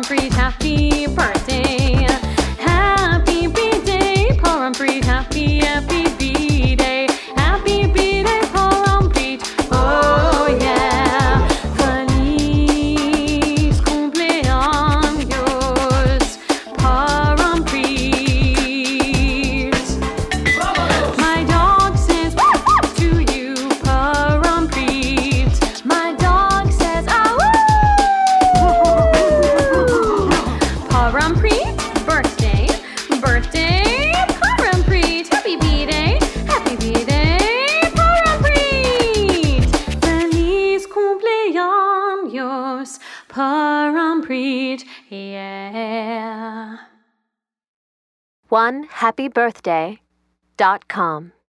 Parampreet, happy birthday. Happy B-Day, Parampreet, happy B-Day. Happy B-Day, Parampreet, oh yeah. Feliz cumpleaños, Parampreet. My dog says to you, Parampreet. My dog says Parampreet, birthday, Parampreet, happy B-Day, Parampreet. Feliz cumpleaños, Parampreet, yeah. OneHappyBirthday.com